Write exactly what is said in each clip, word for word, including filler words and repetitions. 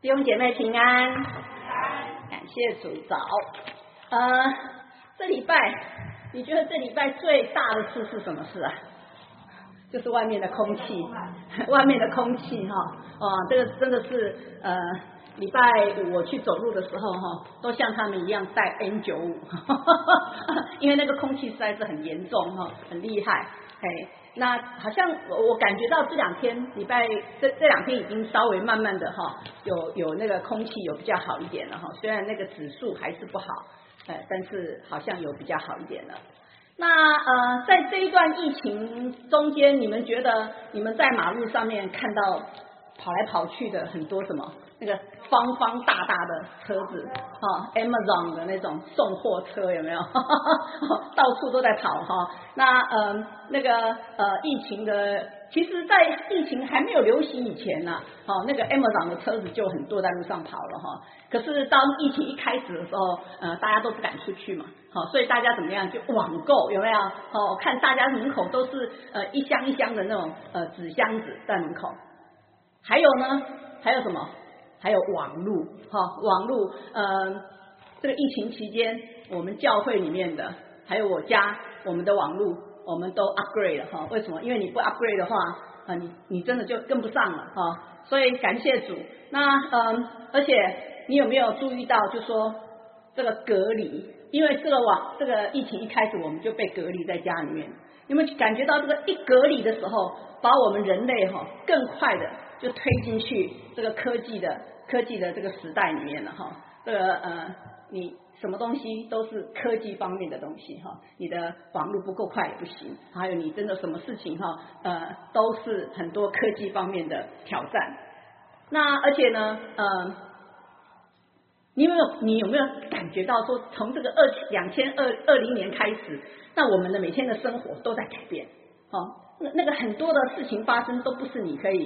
弟兄姐妹平安，感谢主早。呃，这礼拜你觉得这礼拜最大的事是什么事啊？就是外面的空气，外面的空气哈，哦，这个真的是呃，礼拜五我去走路的时候哈，都像他们一样戴 N 九十五， 因为那个空气实在是很严重哈，很厉害，嘿。那好像我我感觉到这两天礼拜这这两天已经稍微慢慢的哈，有有那个空气有比较好一点了哈，虽然那个指数还是不好，呃，但是好像有比较好一点了。那呃，在这一段疫情中间，你们觉得你们在马路上面看到跑来跑去的很多什么那个方方大大的车子啊 ，Amazon 的那种送货车有没有？到处都在跑哈。那呃那个呃疫情的，其实，在疫情还没有流行以前呢、啊，哦那个 Amazon 的车子就很多在路上跑了哈。可是当疫情一开始的时候，呃大家都不敢出去嘛，好，所以大家怎么样就网购有没有？哦，看大家门口都是呃一箱一箱的那种呃纸箱子在门口。还有呢？还有什么？还有网路哈，网路呃，这个疫情期间，我们教会里面的，还有我家我们的网路，我们都 upgrade 了哈。为什么？因为你不 upgrade 的话，啊，你你真的就跟不上了哈。所以感谢主。那嗯，而且你有没有注意到，就说这个隔离？因为这个网这个疫情一开始，我们就被隔离在家里面。有没有感觉到这个一隔离的时候，把我们人类哈更快的就推进去这个科技的科技的这个时代里面了哈？这个呃，你什么东西都是科技方面的东西哈，你的网络不够快也不行，还有你真的什么事情哈呃都是很多科技方面的挑战。那而且呢呃。你有没有你有没有感觉到说，从这个二两千二二零年开始，那我们的每天的生活都在改变，哦，那那个很多的事情发生都不是你可以，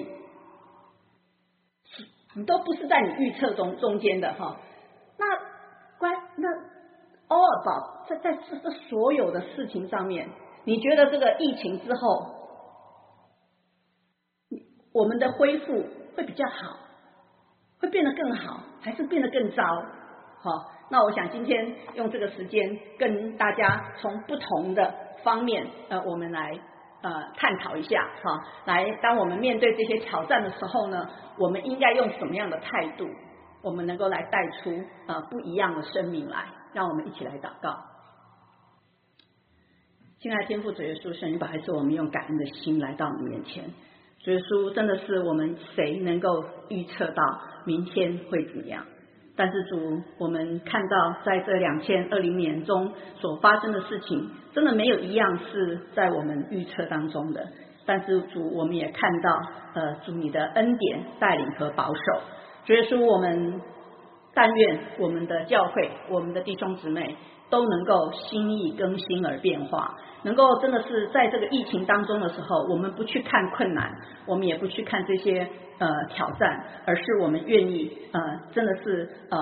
你都不是在你预测中中间的哈、哦。那关那 all about 在在这这所有的事情上面，你觉得这个疫情之后，我们的恢复会比较好？会变得更好，还是变得更糟？好，那我想今天用这个时间跟大家从不同的方面，呃，我们来呃探讨一下，哈，来当我们面对这些挑战的时候呢，我们应该用什么样的态度，我们能够来带出呃不一样的生命来？让我们一起来祷告。亲爱的天父主耶稣，圣灵宝还是我们用感恩的心来到你面前。主耶稣，真的是我们谁能够预测到明天会怎么样？但是主，我们看到在这两千二零年中所发生的事情，真的没有一样是在我们预测当中的。但是主，我们也看到，呃，主你的恩典带领和保守。主耶稣，我们但愿我们的教会，我们的弟兄姊妹都能够心意更新而变化，能够真的是在这个疫情当中的时候，我们不去看困难，我们也不去看这些呃挑战，而是我们愿意呃真的是呃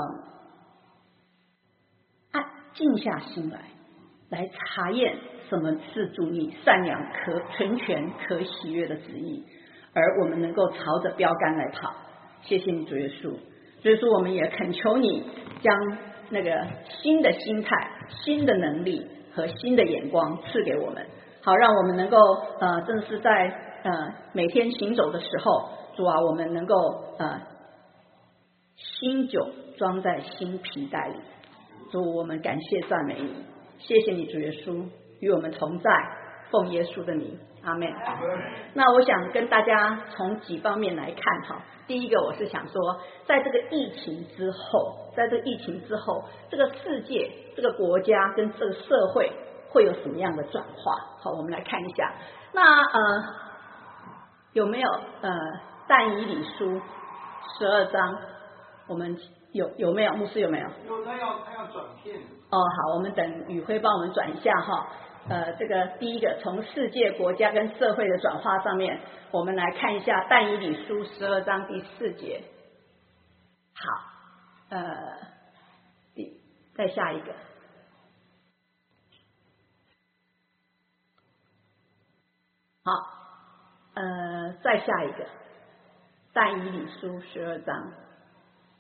按静下心来，来查验什么是主你善良可纯全可喜悦的旨意，而我们能够朝着标杆来跑。谢谢你主耶稣，所以说我们也恳求你将那个新的心态、新的能力和新的眼光赐给我们，好让我们能够呃，真的是在呃每天行走的时候，主啊，我们能够呃新酒装在新皮袋里。主，我们感谢赞美你，谢谢你主耶稣与我们同在，奉耶稣的名，阿们。那我想跟大家从几方面来看哈。第一个，我是想说，在这个疫情之后，在这个疫情之后，这个世界、这个国家跟这个社会会有什么样的转化？好，我们来看一下。那呃，有没有呃但以理书十二章？我们有有没有？牧师有没有？ 有，他要他要转片。 哦，好，我们等宇辉帮我们转一下哈。呃，这个第一个从世界、国家跟社会的转化上面，我们来看一下但以理书十二章第四节。好，呃，第再下一个。好，呃，再下一个但以理书十二章。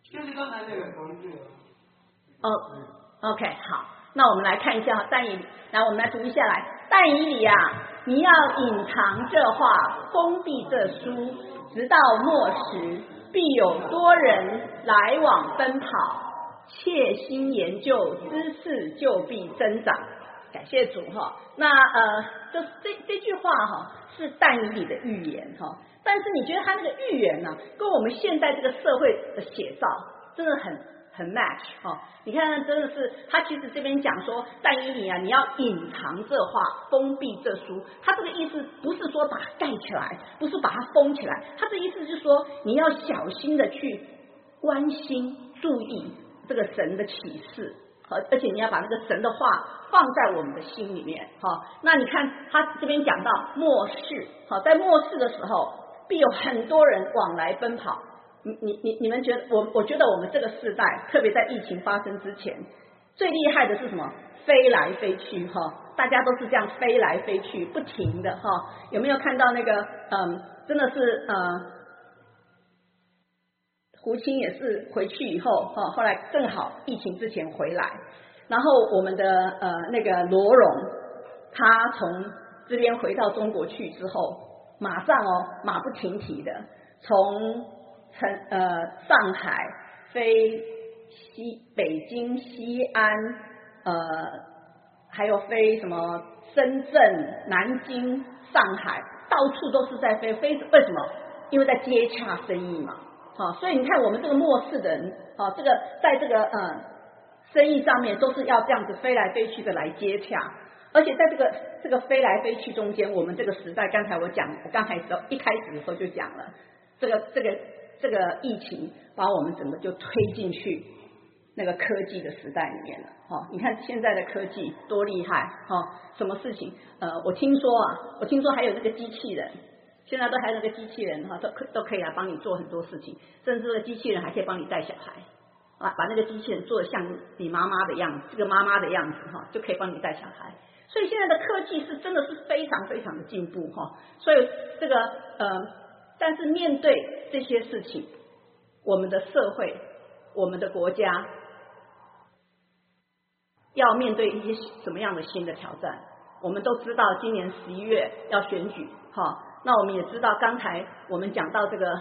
就是刚才那个同志。 哦 ，OK， 好，那我们来看一下但以理，来我们来读一下来。但以理啊，你要隐藏这话，封闭这书，直到末时，必有多人来往奔跑，切心研究，知识就必增长。感谢主哈。那呃，这这这句话哈是但以理的预言哈，但是你觉得他那个预言呢、啊，跟我们现在这个社会的写照真的很很 match 哈？你看，真的是他其实这边讲说但以理啊，你要隐藏这话，封闭这书。他这个意思不是说把它盖起来，不是把它封起来，他的意思就是说你要小心的去关心、注意这个神的启示。而且你要把那个神的话放在我们的心里面，好，那你看他这边讲到末世，好，在末世的时候，必有很多人往来奔跑。你你你你们觉得我我觉得我们这个世代，特别在疫情发生之前，最厉害的是什么？飞来飞去哈，大家都是这样飞来飞去，不停的哈。有没有看到那个嗯，真的是呃。胡青也是回去以后，哈，后来正好疫情之前回来，然后我们的呃那个罗荣，他从这边回到中国去之后，马上哦马不停蹄的从成呃上海飞西北京西安，呃还有飞什么深圳、南京、上海，到处都是在飞飞，为什么？因为在接洽生意嘛。好，所以你看我们这个末世的人，好，这个在这个呃生意上面都是要这样子飞来飞去的来接洽，而且在这个这个飞来飞去中间，我们这个时代，刚才我讲，我刚才时候一开始的时候就讲了，这个这个这个疫情把我们整个就推进去那个科技的时代里面了。哦，你看现在的科技多厉害，哦，什么事情？呃，我听说啊，我听说还有这个机器人。现在都还有那个机器人哈，都可都可以来帮你做很多事情，甚至这个机器人还可以帮你带小孩啊，把那个机器人做得像你妈妈的样子，这个妈妈的样子哈，就可以帮你带小孩。所以现在的科技是真的是非常非常的进步哈。所以这个呃，但是面对这些事情，我们的社会、我们的国家要面对一些什么样的新的挑战？我们都知道，今年十一月要选举哈。那我们也知道，刚才我们讲到这个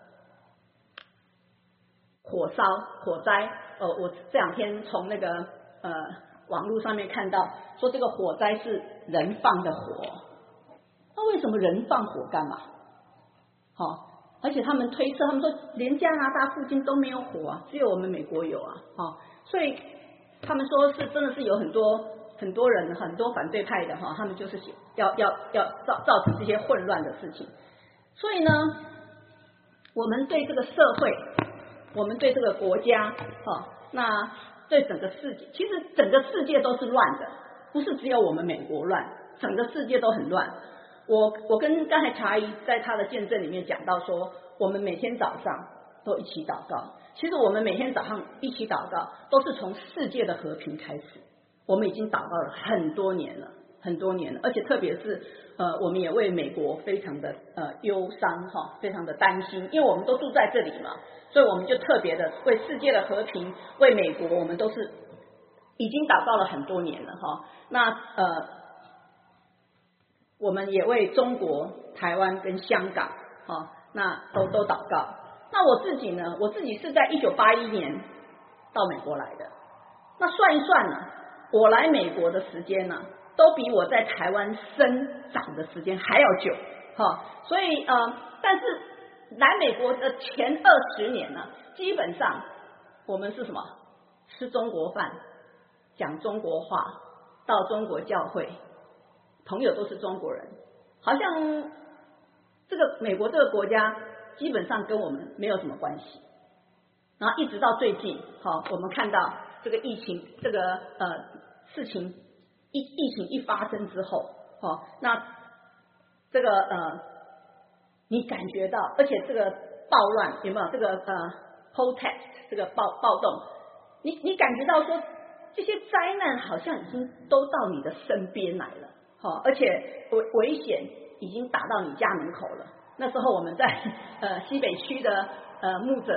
火烧火灾，呃，我这两天从那个呃网络上面看到，说这个火灾是人放的火，那为什么人放火干嘛？好、哦，而且他们推测，他们说连加拿大附近都没有火啊，只有我们美国有啊，哦，所以他们说是真的是有很多。很多人很多反对派的哈，他们就是要要要造造成这些混乱的事情。所以呢，我们对这个社会，我们对这个国家，哈，那对整个世界，其实整个世界都是乱的，不是只有我们美国乱，整个世界都很乱。我我跟刚才茶姨在他的见证里面讲到说，我们每天早上都一起祷告。其实我们每天早上一起祷告，都是从世界的和平开始。我们已经祷告了很多年了，很多年了，而且特别是呃，我们也为美国非常的呃忧伤哈，非常的担心，因为我们都住在这里嘛，所以我们就特别的为世界的和平，为美国，我们都是已经祷告了很多年了哈。那呃，我们也为中国、台湾跟香港哈，那都都祷告。那我自己呢，我自己是在一九八一年到美国来的，那算一算呢。我来美国的时间呢，都比我在台湾生长的时间还要久，哈，所以呃，但是来美国的前二十年呢，基本上我们是什么？吃中国饭，讲中国话，到中国教会，朋友都是中国人，好像这个美国这个国家基本上跟我们没有什么关系。然后一直到最近，好，我们看到。这个疫情，这个呃事情疫疫情一发生之后，哦，那这个呃，你感觉到，而且这个暴乱有没有？这个呃 protest 这个暴暴动，你你感觉到说这些灾难好像已经都到你的身边来了，好、哦，而且危危险已经打到你家门口了。那时候我们在呃西北区的呃木泽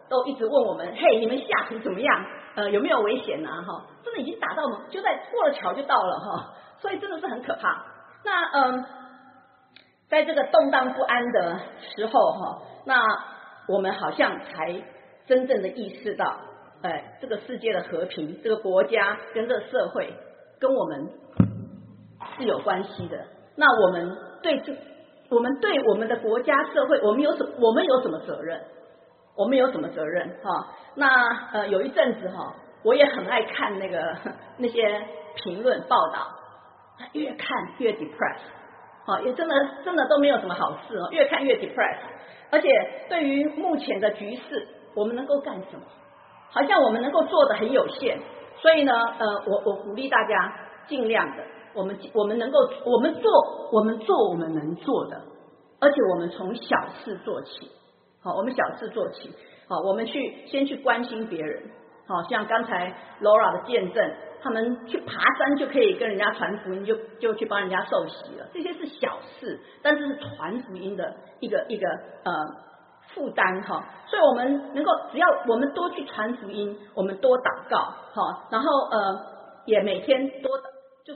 都一直问我们，嘿，你们下图怎么样？呃，有没有危险啊？哈，真的已经打到我们，就在过了桥就到了哈，所以真的是很可怕。那嗯，在这个动荡不安的时候哈，那我们好像才真正的意识到，哎，这个世界的和平，这个国家跟这个社会跟我们是有关系的。那我们对这，我们对我们的国家社会，我们有什我们有什么责任？我们有什么责任？哈，那呃有一阵子哈，我也很爱看那个那些评论报道，越看越 depressed， 哈，也真的真的都没有什么好事哦，越看越 depressed。而且对于目前的局势，我们能够干什么？好像我们能够做的很有限。所以呢，呃，我我鼓励大家尽量的。我们我们能够，我们做我们做我们能做的，而且我们从小事做起，好，我们小事做起，好，我们去先去关心别人，好像刚才 Laura 的见证，他们去爬山就可以跟人家传福音，就就去帮人家受洗了，这些是小事，但是是传福音的一个一个呃负担哈，所以我们能够只要我们多去传福音，我们多祷告，好，然后呃也每天多就是。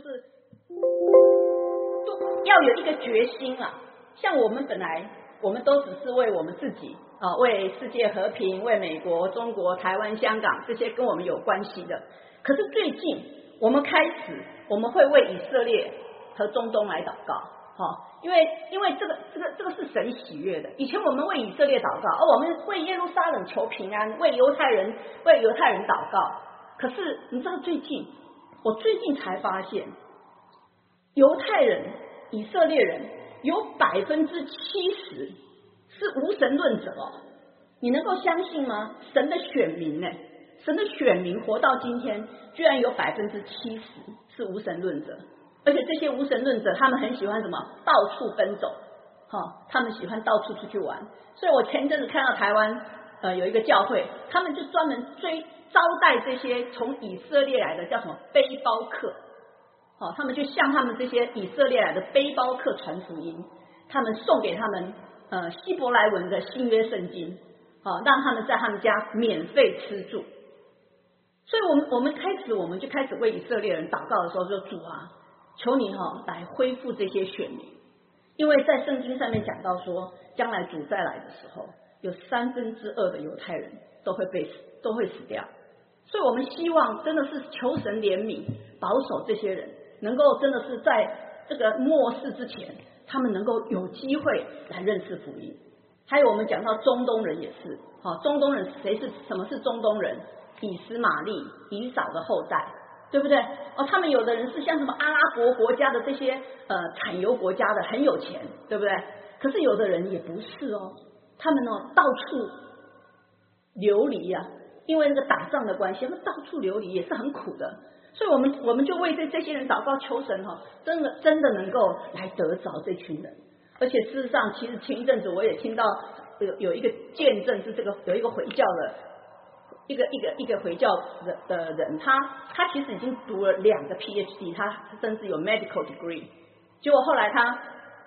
要有一个决心啊！像我们本来我们都只是为我们自己啊，为世界和平，为美国、中国、台湾、香港这些跟我们有关系的。可是最近我们开始，我们会为以色列和中东来祷告，哈，因为因为这个这个这个是神喜悦的。以前我们为以色列祷告，而我们为耶路撒冷求平安，为犹太人为犹太人祷告。可是你知道最近，我最近才发现，犹太人。以色列人有百分之七十是无神论者哦，你能够相信吗？神的选民呢？神的选民活到今天，居然有百分之七十是无神论者，而且这些无神论者，他们很喜欢什么？到处奔走，哈、哦，他们喜欢到处出去玩。所以我前阵子看到台湾呃有一个教会，他们就专门追招待这些从以色列来的叫什么背包客。哦，他们就向他们这些以色列来的背包客传福音，他们送给他们呃希伯来文的新约圣经，好、哦，让他们在他们家免费吃住。所以我们我们开始我们就开始为以色列人祷告的时候，说主啊，求你哈、哦、来恢复这些选民，因为在圣经上面讲到说，将来主再来的时候，有三分之二的犹太人都会被都会死掉。所以我们希望真的是求神怜悯，保守这些人。能够真的是在这个末世之前，他们能够有机会来认识福音。还有我们讲到中东人也是，好，中东人谁是什么是中东人？以斯玛利、以扫的后代，对不对？哦，他们有的人是像什么阿拉伯国家的这些呃产油国家的很有钱，对不对？可是有的人也不是哦，他们哦到处流离啊，因为那个打仗的关系，他们到处流离也是很苦的。所以我们我们就为这这些人祷告，求神哈，真的真的能够来得着这群人。而且事实上，其实前一阵子我也听到有有一个见证，是这个有一个回教的一个一个一个回教的的人，他他其实已经读了两个 P H D， 他甚至有 medical degree， 结果后来他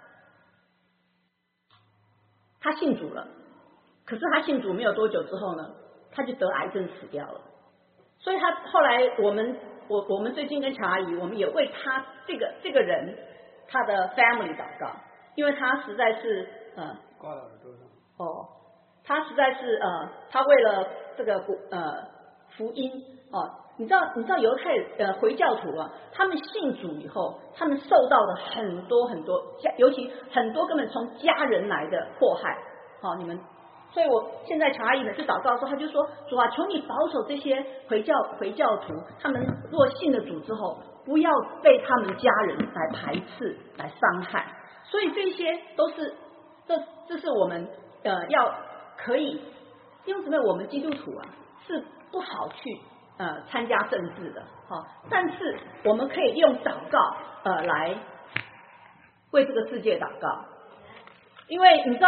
他信主了，可是他信主没有多久之后呢，他就得癌症死掉了。所以他后来我们。我我们最近跟乔阿姨，我们也为他这个这个人他的 family 祷告，因为他实在是呃挂到耳朵上哦，他实在是呃，他为了这个呃福音哦，你知道你知道犹太呃回教徒啊，他们信主以后，他们受到的很多很多，尤其很多根本从家人来的祸害，好、哦、你们。所以我现在乔阿姨呢就祷告的时候，他就说主啊，求你保守这些回教回教徒，他们若信了主之后，不要被他们家人来排斥来伤害。所以这些都是这这是我们呃要可以，因为什么？我们基督徒啊是不好去呃参加政治的，好、哦，但是我们可以用祷告呃来为这个世界祷告，因为你知道。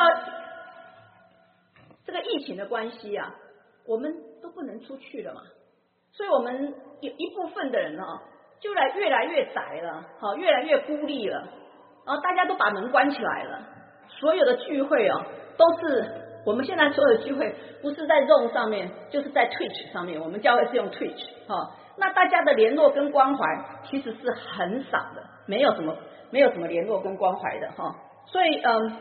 这个疫情的关系啊，我们都不能出去了嘛，所以我们有一部分的人啊，就来越来越宅了，好，越来越孤立了，然后大家都把门关起来了，所有的聚会哦，都是我们现在所有聚会不是在 Zoom 上面，就是在 Twitch 上面，我们教会是用 Twitch 哈、哦。那大家的联络跟关怀其实是很少的，没有什么没有什么联络跟关怀的哈、哦。所以嗯，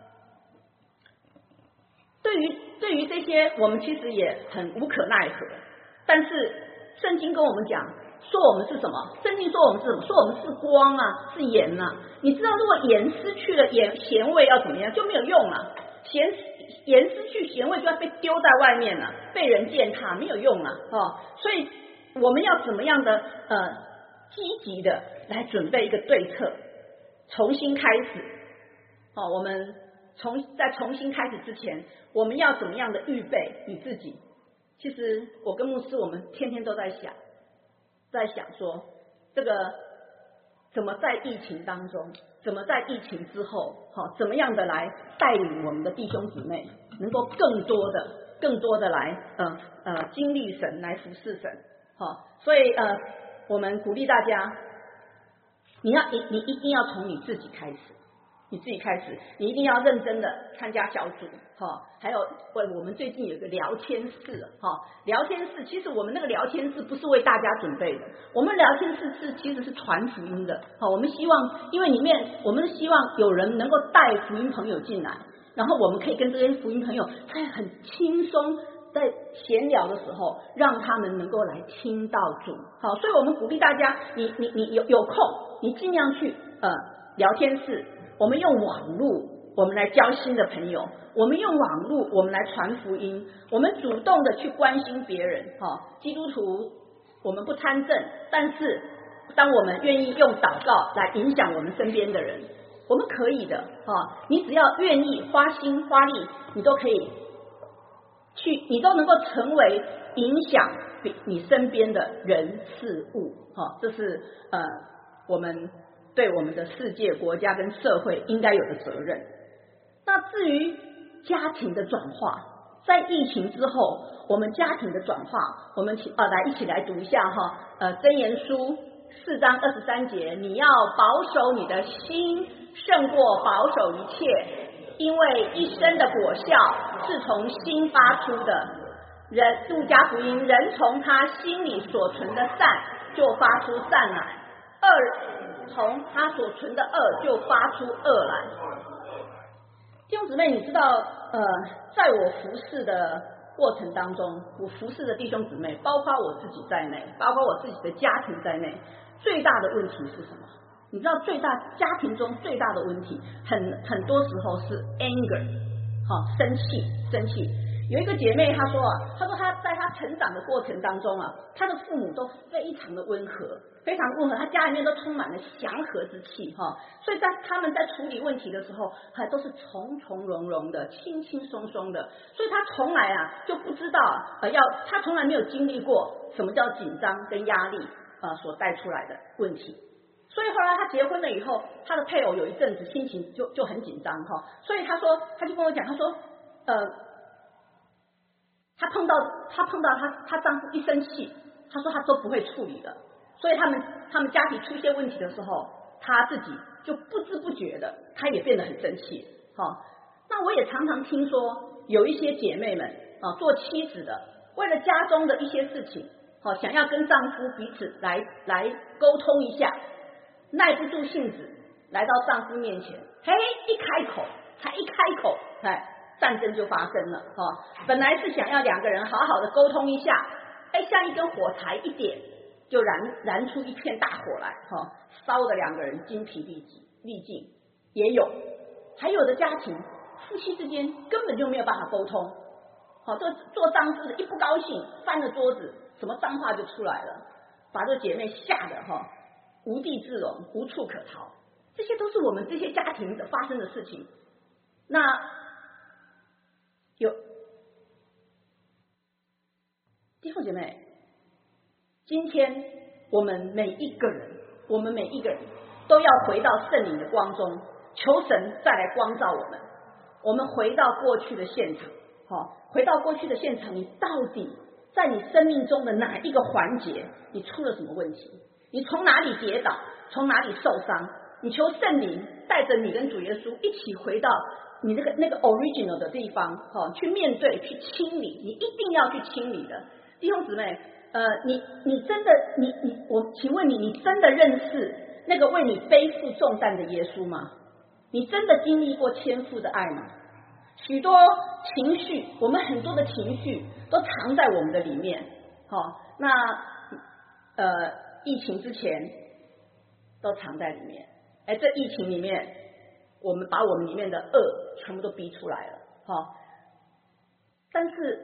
对于对于这些我们其实也很无可奈何，但是圣经跟我们讲说我们是什么？圣经说我们是什么？说我们是光啊，是盐啊。你知道如果盐失去了盐咸味要怎么样？就没有用了。咸盐失去咸味就要被丢在外面了，被人践踏，没有用了哦。所以我们要怎么样的呃积极的来准备一个对策，重新开始哦。我们从在重新开始之前，我们要怎么样的预备你自己？其实我跟牧师我们天天都在想，在想说这个怎么在疫情当中，怎么在疫情之后，好、哦、怎么样的来带领我们的弟兄姊妹能够更多的、更多的来呃呃经历神，来服侍神。好、哦，所以呃，我们鼓励大家，你要你你一定要从你自己开始。你自己开始，你一定要认真的参加小组，哈、哦，还有，喂，我们最近有一个聊天室，哈、哦，聊天室，其实我们那个聊天室不是为大家准备的，我们聊天室是其实是传福音的，好、哦，我们希望，因为里面我们希望有人能够带福音朋友进来，然后我们可以跟这些福音朋友在很轻松在闲聊的时候，让他们能够来听到主，好，所以我们鼓励大家，你你你有有空，你尽量去呃聊天室。我们用网络，我们来交新的朋友；我们用网络，我们来传福音；我们主动的去关心别人。哈、哦，基督徒我们不参政，但是当我们愿意用祷告来影响我们身边的人，我们可以的。哈、哦，你只要愿意花心花力，你都可以去，你都能够成为影响你身边的人事物。哈、哦，这是呃我们。对我们的世界、国家跟社会应该有的责任。那至于家庭的转化，在疫情之后，我们家庭的转化，我们请啊来一起来读一下哈，呃，箴言书四章二十三节，你要保守你的心，胜过保守一切，因为一生的果效是从心发出的。人，路加福音，人从他心里所存的善，就发出善来。恶从他所存的恶就发出恶来。弟兄姊妹，你知道呃，在我服侍的过程当中，我服侍的弟兄姊妹，包括我自己在内，包括我自己的家庭在内，最大的问题是什么？你知道最大家庭中最大的问题，很很多时候是 anger， 好、哦，生气，生气。有一个姐妹她说啊，她说她在她成长的过程当中啊，她的父母都非常的温和，非常温和，她家里面都充满了祥和之气哈、哦，所以在他们在处理问题的时候，还都是从从容容的，轻轻松松的，所以她从来啊就不知道呃要，她从来没有经历过什么叫紧张跟压力呃所带出来的问题。所以后来她结婚了以后，她的配偶有一阵子心情就就很紧张哈、哦，所以她说，她就跟我讲，她说呃。她碰到她碰到她她丈夫一生气，她说她都不会处理的，所以他们他们家庭出现问题的时候，她自己就不知不觉的，她也变得很生气。好、哦，那我也常常听说有一些姐妹们啊、哦，做妻子的，为了家中的一些事情，好、哦，想要跟丈夫彼此来来沟通一下，耐不住性子，来到丈夫面前，嘿，一开口，才一开口，哎。战争就发生了哈、哦，本来是想要两个人好好的沟通一下，哎，像一根火柴一点，就燃燃出一片大火来哈、哦，烧的两个人精疲力尽，力尽也有，还有的家庭夫妻之间根本就没有办法沟通，好、哦，这做丈夫的一不高兴，翻了桌子，什么脏话就出来了，把这姐妹吓得哈、哦、无地自容，无处可逃，这些都是我们这些家庭的发生的事情。那有弟兄姐妹，今天我们每一个人，我们每一个人都要回到圣灵的光中，求神再来光照我们。我们回到过去的现场，好，回到过去的现场，你到底在你生命中的哪一个环节，你出了什么问题？你从哪里跌倒？从哪里受伤？你求圣灵带着你跟主耶稣一起回到你那个那个 original 的地方，哈、哦，去面对，去清理，你一定要去清理的。弟兄姊妹，呃，你你真的，你你我，请问你，你真的认识那个为你背负重担的耶稣吗？你真的经历过天父的爱吗？许多情绪，我们很多的情绪都藏在我们的里面，好、哦，那呃，疫情之前都藏在里面，哎，这疫情里面，我们把我们里面的恶全部都逼出来了，哈、哦，但是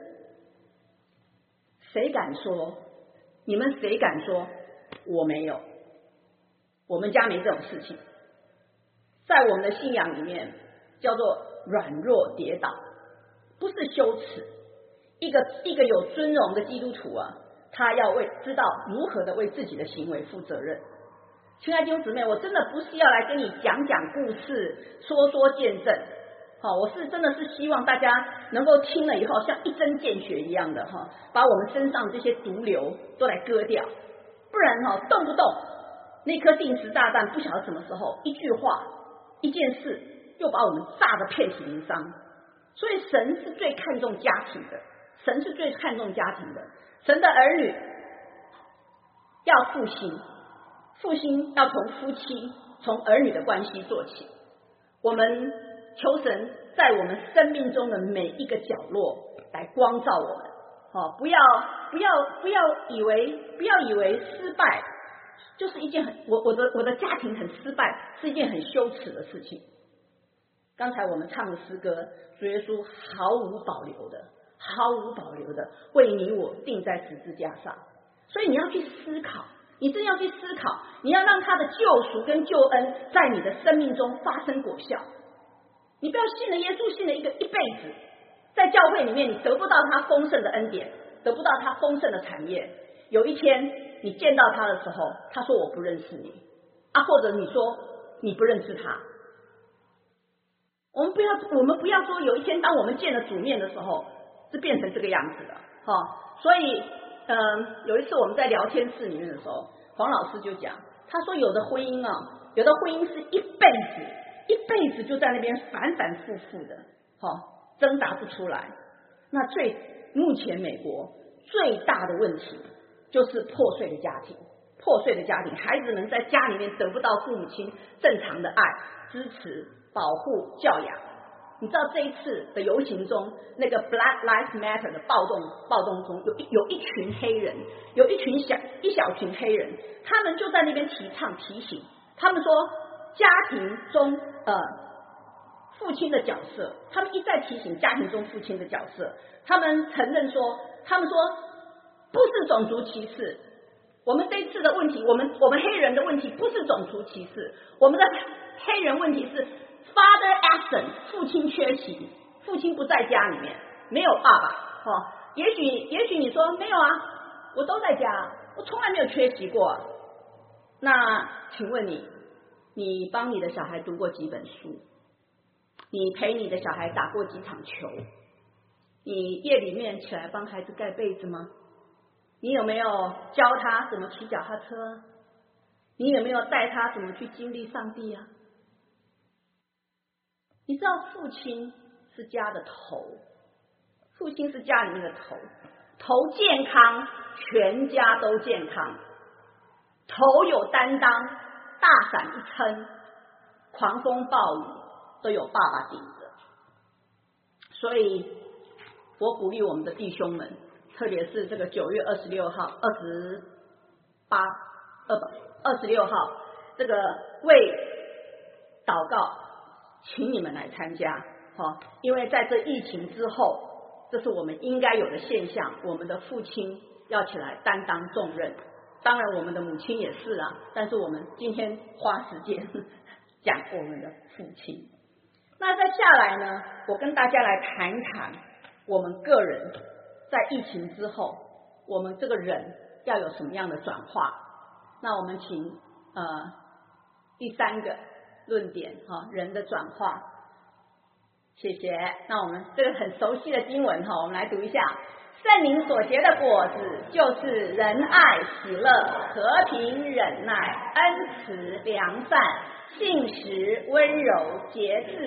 谁敢说？你们谁敢说我没有？我们家没这种事情。在我们的信仰里面，叫做软弱跌倒，不是羞耻。一个一个有尊荣的基督徒啊，他要为知道如何的为自己的行为负责任。亲爱的弟兄姊妹，我真的不是要来跟你讲讲故事、说说见证，好，我是真的是希望大家能够听了以后，像一针见血一样的哈，把我们身上这些毒瘤都来割掉，不然哈，动不动那颗定时炸弹不晓得什么时候，一句话、一件事，又把我们炸得遍体鳞伤。所以神是最看重家庭的，神是最看重家庭的，神的儿女要复兴。复兴要从夫妻、从儿女的关系做起。我们求神在我们生命中的每一个角落来光照我们。哦，不要不要不要以为不要以为失败就是一件很我我的我的家庭很失败是一件很羞耻的事情。刚才我们唱的诗歌，主耶稣毫无保留的、毫无保留的为你我钉在十字架上，所以你要去思考。你真要去思考，你要让他的救赎跟救恩在你的生命中发生果效。你不要信了耶稣，信了一个一辈子，在教会里面你得不到他丰盛的恩典，得不到他丰盛的产业。有一天你见到他的时候，他说我不认识你啊，或者你说你不认识他。我们不要，我们不要说有一天当我们见了主面的时候，是变成这个样子的，哈、哦。所以。嗯，有一次我们在聊天室里面的时候，黄老师就讲，他说有的婚姻啊，有的婚姻是一辈子，一辈子就在那边反反复复的，哈、哦，挣扎不出来。那最目前美国最大的问题就是破碎的家庭，破碎的家庭，孩子们在家里面得不到父母亲正常的爱、支持、保护、教养。你知道这一次的游行中，那个 Black Lives Matter 的暴动暴动中，有一有一群黑人，有一群小一小群黑人，他们就在那边提倡提醒，他们说家庭中呃父亲的角色，他们一再提醒家庭中父亲的角色，他们承认说，他们说不是种族歧视，我们这一次的问题，我们我们黑人的问题不是种族歧视，我们的黑人问题是Father absent， 父亲缺席，父亲不在家里面，没有爸爸。哦，也许也许你说没有啊，我都在家，我从来没有缺席过、啊。那请问你，你帮你的小孩读过几本书？你陪你的小孩打过几场球？你夜里面起来帮孩子盖被子吗？你有没有教他怎么骑脚踏车？你有没有带他怎么去经历上帝啊？你知道父亲是家的头，父亲是家里面的头，头健康，全家都健康；头有担当，大伞一撑，狂风暴雨都有爸爸顶着。所以我鼓励我们的弟兄们，特别是这个九月二十六号、二十八、二二十六号，这个为祷告。请你们来参加，哦，因为在这疫情之后，这是我们应该有的现象。我们的父亲要起来担当重任，当然我们的母亲也是啊。但是我们今天花时间讲我们的父亲。那再下来呢，我跟大家来谈一谈我们个人在疫情之后，我们这个人要有什么样的转化。那我们请呃第三个论点哈，人的转化，谢谢。那我们这个很熟悉的经文哈，我们来读一下：圣灵所结的果子，就是仁爱、喜乐、和平、忍耐、恩慈、良善、信实、温柔、节制。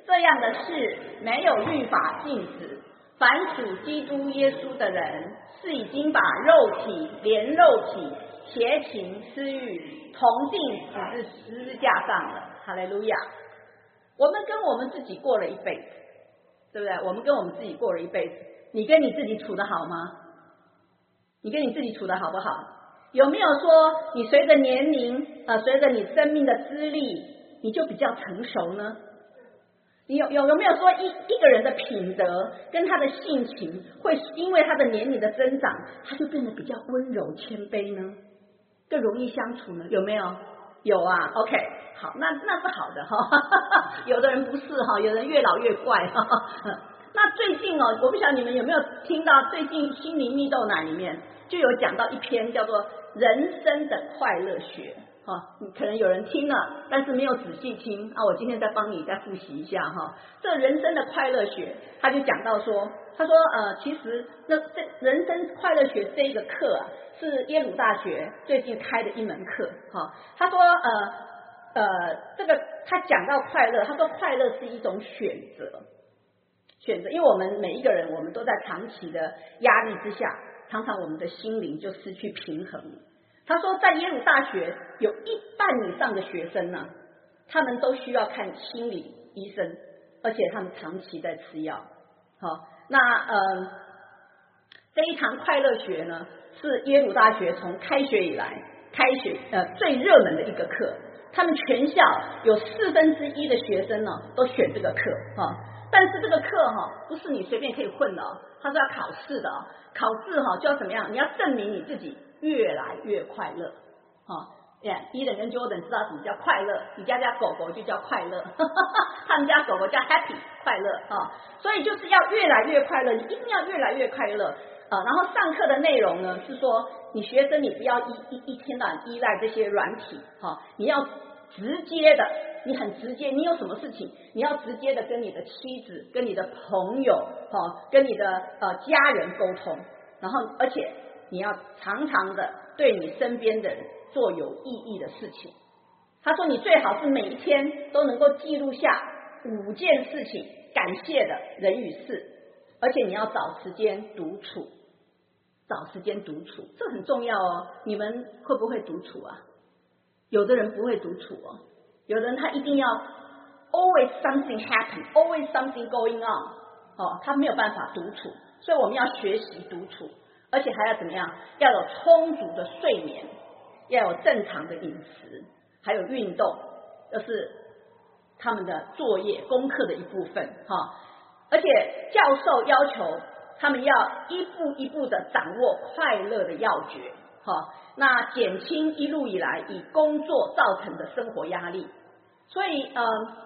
这样的事没有律法禁止，凡属基督耶稣的人，是已经把肉体连肉体邪情私欲同定死在十字架上了。哈利路亚！我们跟我们自己过了一辈子，对不对？我们跟我们自己过了一辈子，你跟你自己处得好吗？你跟你自己处得好不好？有没有说你随着年龄呃，随着你生命的资历，你就比较成熟呢？你有有有没有说一一个人的品德跟他的性情会因为他的年龄的增长，他就变得比较温柔谦卑呢？更容易相处呢？有没有？有啊 ，OK， 好，那那是好的哈。有的人不是哈，有人越老越怪哈。那最近哦，我不晓得你们有没有听到，最近心灵蜜豆奶里面就有讲到一篇叫做《人生的快乐学》哈，可能有人听了，但是没有仔细听啊。我今天再帮你再复习一下哈。这人生的快乐学，他就讲到说，他说呃，其实那这人生快乐学这一个课啊，是耶鲁大学最近开的一门课哈。他说呃呃，这个他讲到快乐，他说快乐是一种选择。选择，因为我们每一个人，我们都在长期的压力之下，常常我们的心灵就失去平衡。他说，在耶鲁大学有一半以上的学生呢，他们都需要看心理医生，而且他们长期在吃药。好，那呃，这一堂快乐学呢，是耶鲁大学从开学以来开学呃最热门的一个课。他们全校有四分之一的学生呢，都选这个课啊。但是这个课哈，不是你随便可以混的哦，它是要考试的哦。考试哈就要怎么样？你要证明你自己越来越快乐。哈，耶，伊人跟 Jordan 知道什么叫快乐？你家家狗狗就叫快乐，他们家狗狗叫 Happy 快乐啊。所以就是要越来越快乐，你一定要越来越快乐啊。然后上课的内容呢是说，你学生你不要一一一天到晚依赖这些软体哈，你要直接的。你很直接，你有什么事情，你要直接的跟你的妻子、跟你的朋友、哦、跟你的呃家人沟通，然后而且你要常常的对你身边的人做有意义的事情。他说，你最好是每一天都能够记录下五件事情感谢的人与事，而且你要找时间独处，找时间独处，这很重要哦。你们会不会独处啊？有的人不会独处哦。有人他一定要 always something happen, always something going on， 哦，他没有办法独处，所以我们要学习独处，而且还要怎么样？要有充足的睡眠，要有正常的饮食，还有运动，这是他们的作业功课的一部分哈、哦。而且教授要求他们要一步一步的掌握快乐的要诀，哈、哦，那减轻一路以来以工作造成的生活压力。所以呃，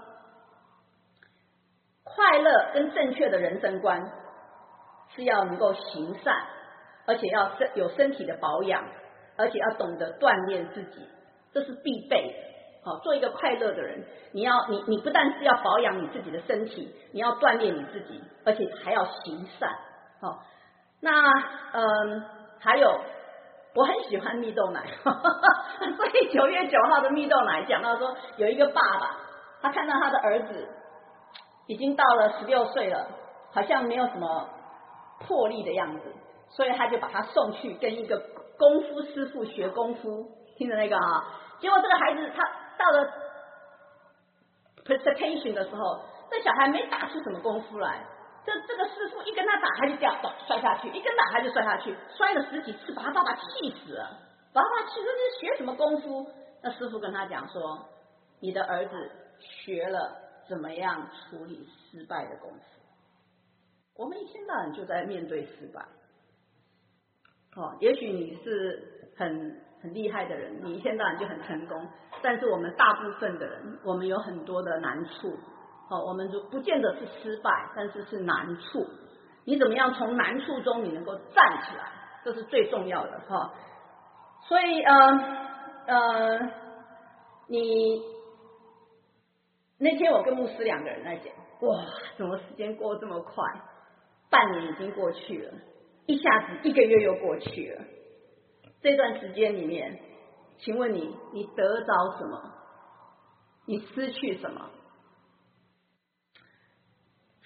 快乐跟正确的人生观是要能够行善，而且要身有身体的保养，而且要懂得锻炼自己，这是必备的。好，做一个快乐的人，你要你你不但是要保养你自己的身体，你要锻炼你自己，而且还要行善。好，那嗯、呃，还有。我很喜欢蜜豆奶，所以九月九号的蜜豆奶讲到说，有一个爸爸，他看到他的儿子已经到了十六岁了，好像没有什么魄力的样子，所以他就把他送去跟一个功夫师傅学功夫，听着那个啊，结果这个孩子他到了 presentation 的时候，这小孩没打出什么功夫来。这这个师傅一跟他打，他就掉摔下去；一跟打，他就摔下去，摔了十几次，把他爸爸气死了。把他爸爸气死，这是学什么功夫？那师傅跟他讲说：“你的儿子学了怎么样处理失败的功夫。”我们一天到晚就在面对失败。哦，也许你是很很厉害的人，你一天到晚就很成功，但是我们大部分的人，我们有很多的难处。哦，我们不见得是失败，但是是难处。你怎么样从难处中你能够站起来，这是最重要的哈、哦。所以呃呃，你那天我跟牧师两个人在讲，哇，怎么时间过这么快？半年已经过去了，一下子一个月又过去了。这段时间里面，请问你，你得着什么？你失去什么？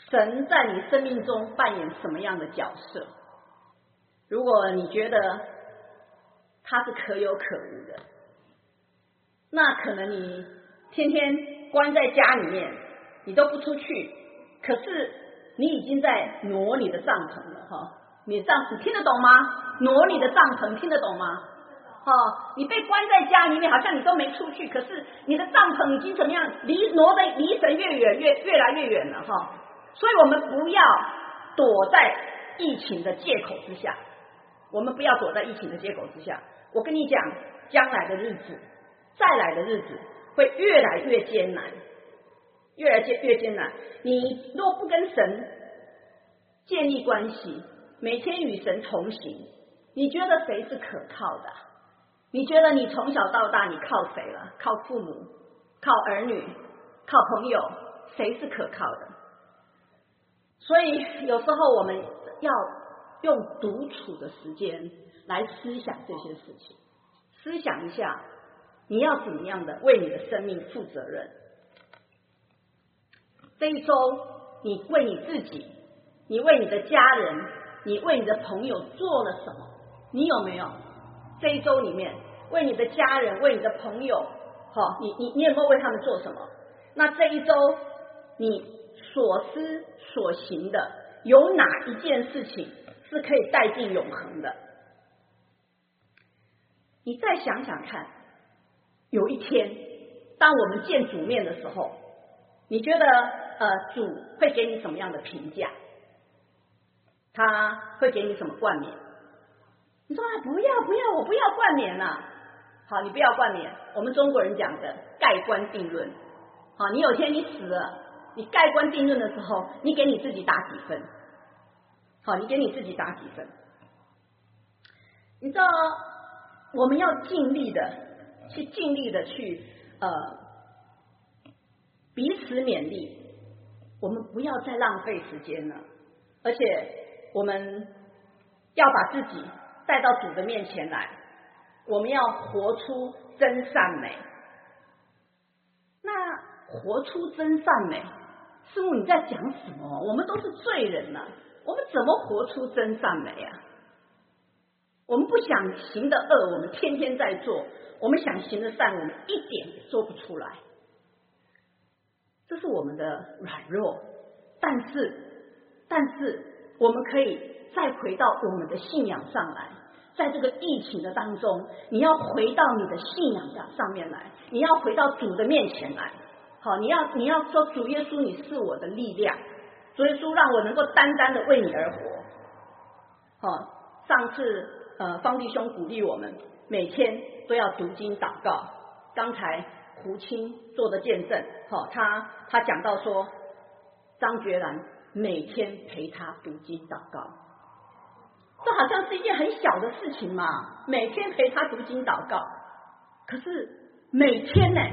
神在你生命中扮演什么样的角色？如果你觉得他是可有可无的，那可能你天天关在家里面，你都不出去，可是你已经在挪你的帐篷了哈。你帐你听得懂吗？挪你的帐篷听得懂吗？哦，你被关在家里面，好像你都没出去，可是你的帐篷已经怎么样？离挪得离神越远，越越来越远了哈。所以我们不要躲在疫情的借口之下，我们不要躲在疫情的借口之下。我跟你讲，将来的日子，再来的日子会越来越艰难，越来越越艰难。你若不跟神建立关系，每天与神同行，你觉得谁是可靠的？你觉得你从小到大你靠谁了？靠父母，靠儿女，靠朋友，谁是可靠的？所以有时候我们要用独处的时间来思想这些事情，思想一下你要怎么样的为你的生命负责任。这一周你为你自己，你为你的家人，你为你的朋友做了什么？你有没有这一周里面为你的家人，为你的朋友，好，你你你有没有为他们做什么？那这一周你所思所行的，有哪一件事情是可以带进永恒的？你再想想看，有一天当我们见主面的时候，你觉得呃主会给你什么样的评价？他会给你什么冠冕？你说啊，不要不要，我不要冠冕啊。好，你不要冠冕，我们中国人讲的盖棺定论。好，你有天你死了，你盖棺定论的时候，你给你自己打几分？好，你给你自己打几分？你知道我们要尽力的去尽力的去呃彼此勉励，我们不要再浪费时间了，而且我们要把自己带到主的面前来，我们要活出真善美。那活出真善美，师母你在讲什么？我们都是罪人啊，我们怎么活出真善美啊？我们不想行的恶，我们天天在做；我们想行的善，我们一点也做不出来。这是我们的软弱，但是，但是我们可以再回到我们的信仰上来。在这个疫情的当中，你要回到你的信仰上面来，你要回到主的面前来。好，你要你要说主耶稣，你是我的力量，主耶稣让我能够单单的为你而活。好，上次呃方弟兄鼓励我们每天都要读经祷告。刚才胡青做的见证，好，他他讲到说张觉兰每天陪他读经祷告。这好像是一件很小的事情嘛，每天陪他读经祷告，可是每天呢，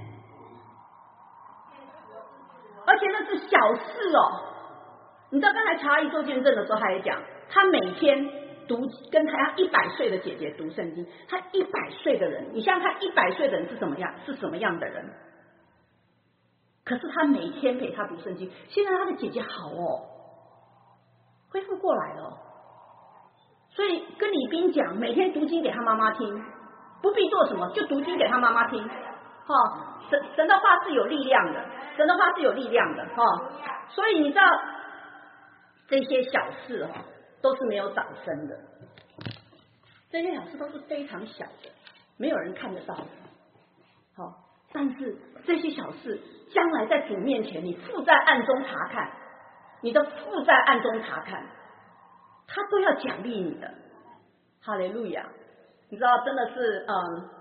而且那是小事哦。你知道刚才查阿姨做见证的时候，他也讲，他每天读跟他一百岁的姐姐读圣经，他一百岁的人，你想想看，一百岁的人是什么样？是什么样的人？可是他每天陪他读圣经，现在他的姐姐好哦，恢复过来了。所以跟李斌讲，每天读经给他妈妈听，不必做什么，就读经给他妈妈听。哈、哦，神神的话是有力量的，神的话是有力量的哈、哦。所以你知道这些小事哈、哦，都是没有掌声的，这些小事都是非常小的，没有人看得到的。好、哦，但是这些小事将来在主面前，你父在暗中查看，你的父在暗中查看。他都要奖励你的，哈利路亚！你知道，真的是嗯，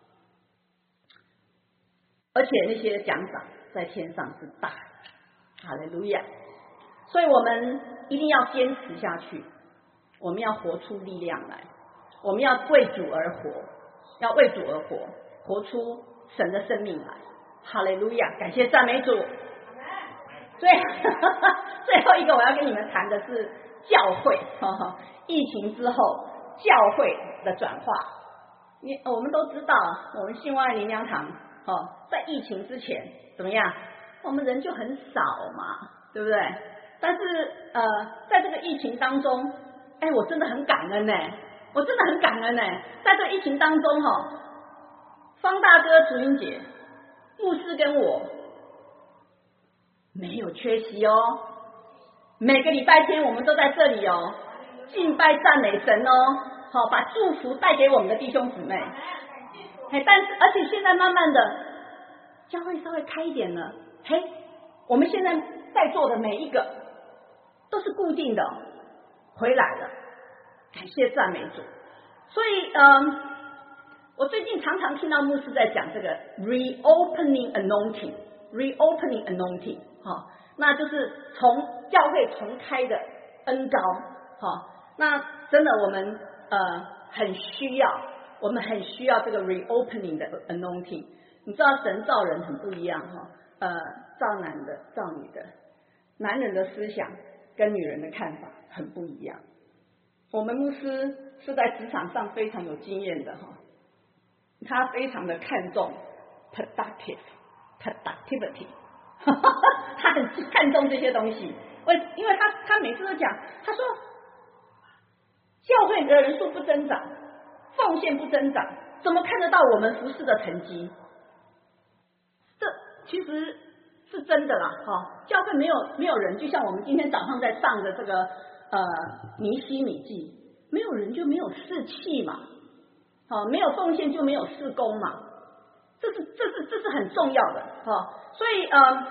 而且那些奖赏在天上是大的，哈利路亚！所以我们一定要坚持下去，我们要活出力量来，我们要为主而活，要为主而活，活出神的生命来，哈利路亚！感谢赞美主。最最后一个我要跟你们谈的是教会，呵呵，疫情之后教会的转化。你我们都知道，我们信望爱灵粮堂，哦，在疫情之前怎么样？我们人就很少嘛，对不对？ 但是呃，在这个疫情当中，哎，我真的很感恩呢，我真的很感恩呢，在这个疫情当中哈、哦，方大哥、竹英姐、牧师跟我没有缺席哦，每个礼拜天我们都在这里哦，敬拜赞美神哦，好，把祝福带给我们的弟兄姊妹。嘿，但是而且现在慢慢的教会稍微开一点了，嘿，我们现在在座的每一个都是固定的回来了，感谢赞美主。所以嗯，我最近常常听到牧师在讲这个 reopening anointing reopening anointing 哈，那就是从教会重开的恩膏哈，那真的我们呃很需要，我们很需要这个 reopening 的 anointing。你知道神造人很不一样哈，呃，造男的造女的，男人的思想跟女人的看法很不一样。我们牧师是在职场上非常有经验的哈，他非常的看重 productive productivity， 他很看重这些东西。为因为他他每次都讲，他说教会的人数不增长，奉献不增长，怎么看得到我们服事的成绩？这其实是真的啦，哈！教会没有没有人，就像我们今天早上在上的这个呃尼希米记，没有人就没有士气嘛，好，没有奉献就没有事工嘛，这是这是这是很重要的哈。所以呃，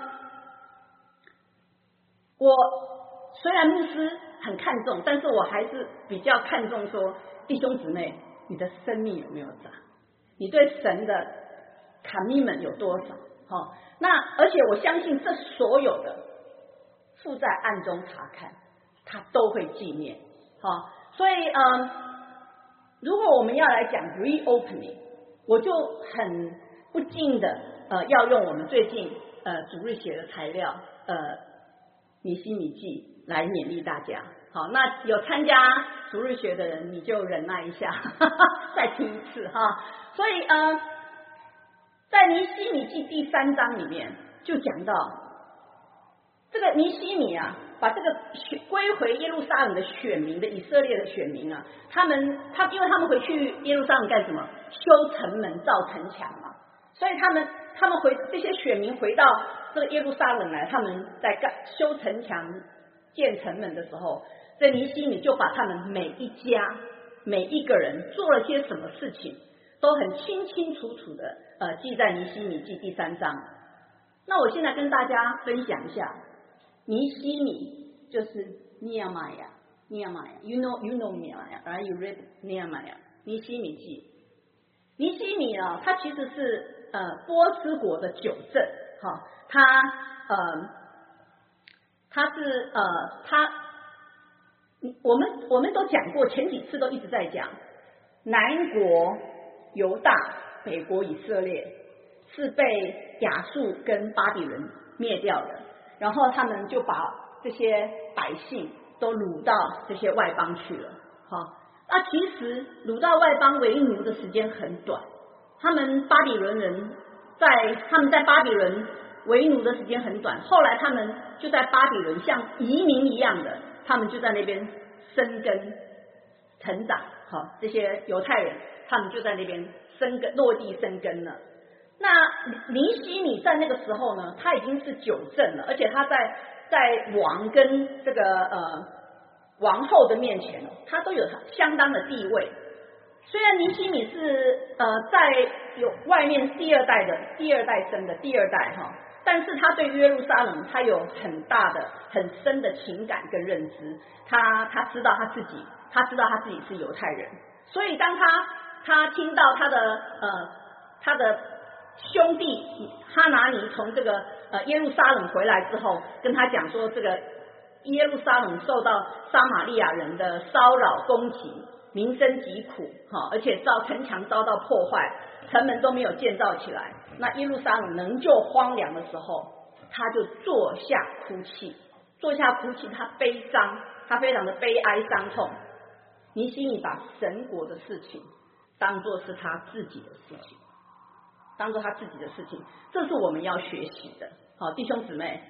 我虽然牧师很看重，但是我还是比较看重说，弟兄姊妹，你的生命有没有长？你对神的 commitment 有多少？好，那而且我相信这所有的父在暗中查看，他都会纪念。好，所以嗯，如果我们要来讲 reopening， 我就很不禁的呃要用我们最近呃主日写的材料呃尼希米记来勉励大家。好，那有参加主日学的人，你就忍耐一下，哈哈再听一次哈。所以呃，在尼希米记第三章里面就讲到，这个尼希米啊，把这个归回耶路撒冷的选民的以色列的选民啊，他们他因为他们回去耶路撒冷干什么？修城门、造城墙嘛，所以他们他们回这些选民回到这个耶路撒冷来，他们在干修城墙、建城门的时候，这尼希米就把他们每一家每一个人做了些什么事情，都很清清楚楚的呃记在尼希米记第三章。那我现在跟大家分享一下，尼希米就是 Nehemiah Nehemiah you know you know Nehemiah right you read Nehemiah 尼希米记。尼希米啊，他其实是呃波斯国的九正哈，他呃他是呃他我们我们都讲过，前几次都一直在讲，南国犹大，北国以色列是被亚述跟巴比伦灭掉的，然后他们就把这些百姓都掳到这些外邦去了。好，那其实掳到外邦为奴的时间很短，他们巴比伦人在他们在巴比伦为奴的时间很短，后来他们就在巴比伦像移民一样的，他们就在那边生根成长。好，这些犹太人他们就在那边生根落地生根了。那尼希米在那个时候呢，他已经是九正了，而且他在在王跟这个呃王后的面前，他都有相当的地位。虽然尼希米是呃在有外面第二代的第二代生的第二代哈，但是他对约路撒冷他有很大的很深的情感跟认知，他他知道他自己他知道他自己是犹太人，所以当他他听到他的呃他的兄弟哈拿尼从这个呃耶路撒冷回来之后，跟他讲说这个耶路撒冷受到撒玛利亚人的骚扰攻击，民生疾苦哈，而且遭城墙遭到破坏，城门都没有建造起来，那耶路撒冷仍旧荒凉的时候，他就坐下哭泣，坐下哭泣，他悲伤，他非常的悲哀伤痛。尼希米把神国的事情当作是他自己的事情，当作他自己的事情，这是我们要学习的。好，弟兄姊妹，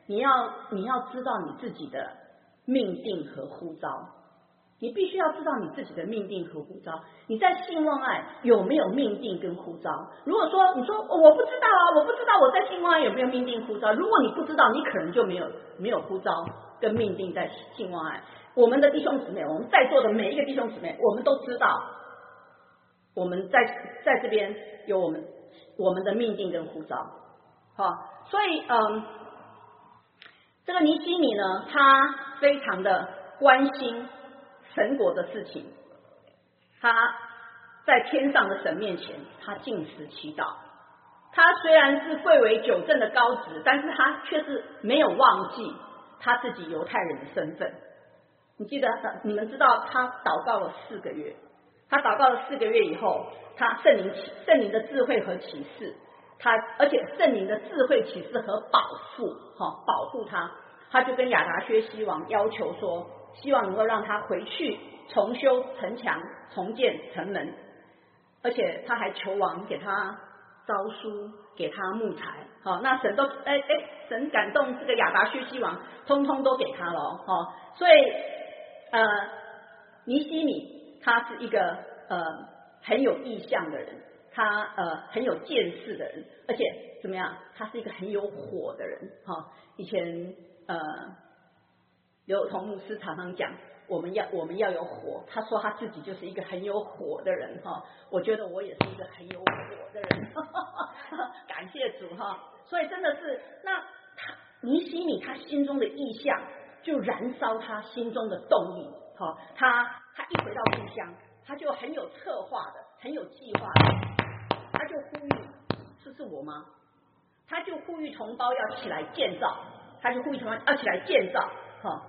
你要你要知道你自己的命定和呼召，你必须要知道你自己的命定和呼召。你在信望爱有没有命定跟呼召？如果说你说、哦、我不知道啊，我不知道我在信望爱有没有命定呼召。如果你不知道，你可能就没有没有呼召跟命定在信望爱。我们的弟兄姊妹，我们在座的每一个弟兄姊妹，我们都知道，我们在在这边有我们我们的命定跟呼召。好，所以嗯，这个尼希米呢，他非常的关心神国的事情，他在天上的神面前，他禁食祈祷。他虽然是贵为九正的高职，但是他却是没有忘记他自己犹太人的身份。你记得，你们知道他祷告了四个月，他祷告了四个月以后，他圣灵圣灵的智慧和启示，他而且圣灵的智慧启示和保护，哈、哦，保护他，他就跟亚达薛西王要求说，希望能够让他回去重修城墙，重建城门，而且他还求王给他诏书，给他木材。好、哦，那神都哎哎，神感动这个亚达薛西王，通通都给他了哦。所以呃，尼希米他是一个呃很有意向的人，他呃很有见识的人，而且怎么样？他是一个很有火的人。哈、哦，以前呃。刘同牧师常常讲，我们要我们要有火。他说他自己就是一个很有火的人哈，我觉得我也是一个很有火的人，感谢主哈。所以真的是，那他尼希米他心中的意象就燃烧他心中的动力哈。他他一回到故乡，他就很有策划的，很有计划的，他就呼吁，这是我吗？他就呼吁同胞要起来建造，他就呼吁同胞要起来建造哈。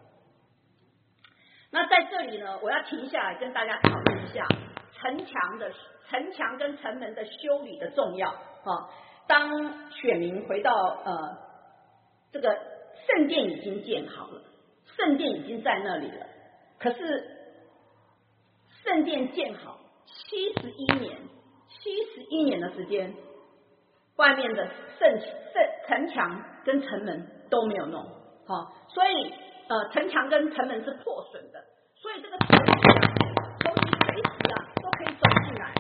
那在这里呢，我要停下来跟大家讨论一下城墙的城墙跟城门的修理的重要啊。当选民回到呃这个圣殿已经建好了，圣殿已经在那里了，可是圣殿建好七十一年，七十一年的时间，外面的圣圣城墙跟城门都没有弄啊，所以。呃，城墙跟城门是破损的，所以这个仇敌啊，仇敌随时啊都可以走进来。